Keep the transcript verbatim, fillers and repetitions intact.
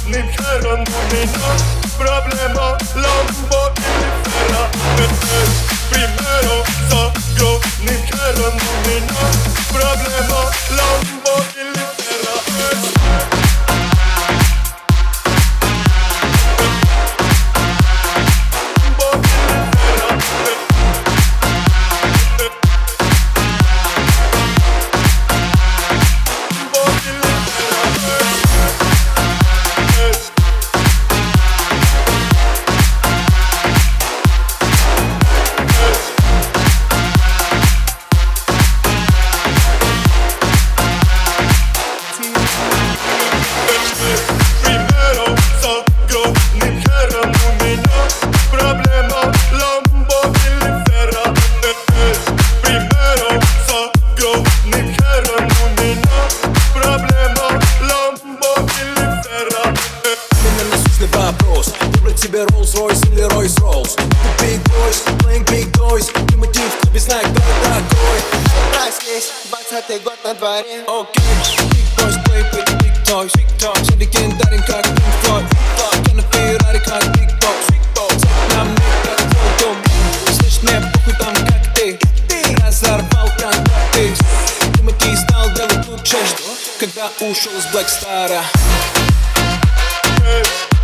крупным хером у меня проблема Lambo или Ferrari. Primero с огромным хером у меня проблема Lambo или Ferrari. Вопрос, выбрать тебе Rolls-Royce или Royce-Rolls. Ты big boys, playing big toys. Ты мотив в клубе, знай, кто я такой. Проснись, двадцатый год на дворе. Окей, big boys play with big toys. Все легендарен, как Pink Floyd. Я на Феррари, как Big Boss. Цепь на мне, как твой дом. Слышь, мне похуй там, как ты. Разорвал контракты. Тимати стал делать лучше, когда ушел с Black Star'а.